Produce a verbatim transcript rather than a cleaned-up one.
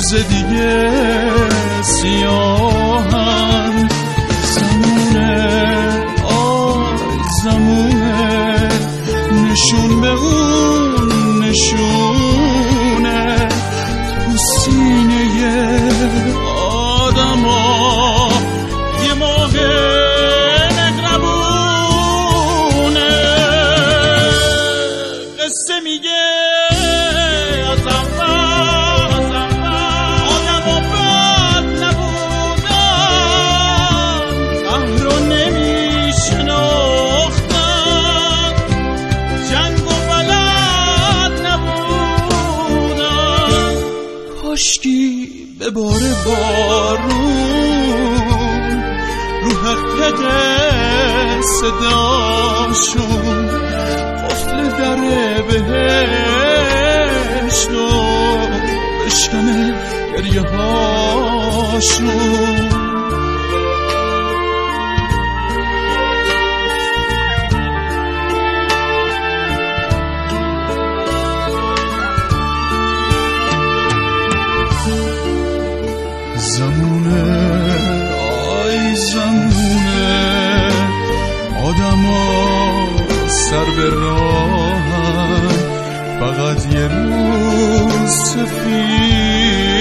روز دیگه سیاهن. زمونه آی زمونه نشون به اون نشونه تو سینه آدم ها یه ماه نقربونه. قصه میگه کاشکی به بار بارون رو حق صداشون قفل در بهشت و بشکنه گریه هاشون. زمونه آی زمونه آدما سر به راهن، فقط یه روز سفید